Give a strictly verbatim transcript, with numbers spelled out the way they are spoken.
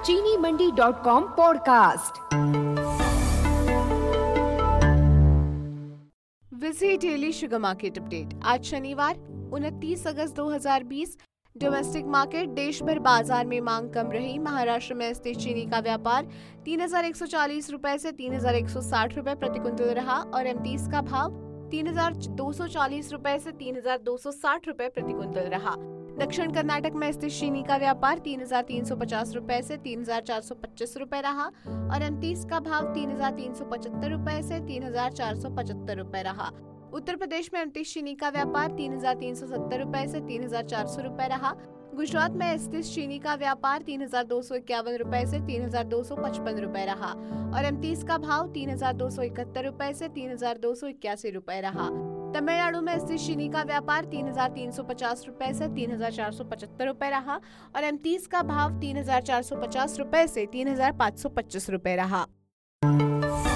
चीनी Mandi dot com podcast. Visit daily sugar market update. आज शनिवार उनतीस अगस्त दो हज़ार बीस। डोमेस्टिक मार्केट देश भर बाजार में मांग कम रही। महाराष्ट्र में स्थित चीनी का व्यापार तीन हजार एक सौ चालीस रुपए से तीन हजार एक सौ साठ रुपए प्रति क्विंटल रहा और एमटीज का भाव तीन हजार दो सौ चालीस रुपए से तीन हजार दो सौ साठ रुपए प्रति क्विंटल रहा। दक्षिण कर्नाटक में स्थित चीनी का व्यापार तीन हजार तीन सौ पचास रुपए से तीन हजार चार सौ पच्चीस रुपए रहा और एमटीज का भाव तीन हजार तीन सौ पचहत्तर रुपए से तीन हजार चार सौ पचहत्तर रुपए रहा। उत्तर प्रदेश में एमटीज चीनी का व्यापार तीन हजार तीन सौ सत्तर रुपए से तीन हजार चार सौ रुपए रहा। गुजरात में स्थित चीनी का व्यापार तीन हजार दो सौ इक्यावन रुपए से तीन हजार दो सौ पचपन रुपए रहा और एमटीज का भाव तीन हजार दो सौ इकहत्तर रुपए से तीन हजार दो सौ इक्यासी रुपए रहा। तमिलनाडु में स्थित चीनी का व्यापार तीन हजार तीन सौ पचास रुपए से तीन हजार चार सौ पचहत्तर रुपए रहा और एमटीज का भाव तीन हजार चार सौ पचास रुपए से तीन हजार पाँच सौ पच्चीस रुपए रहा।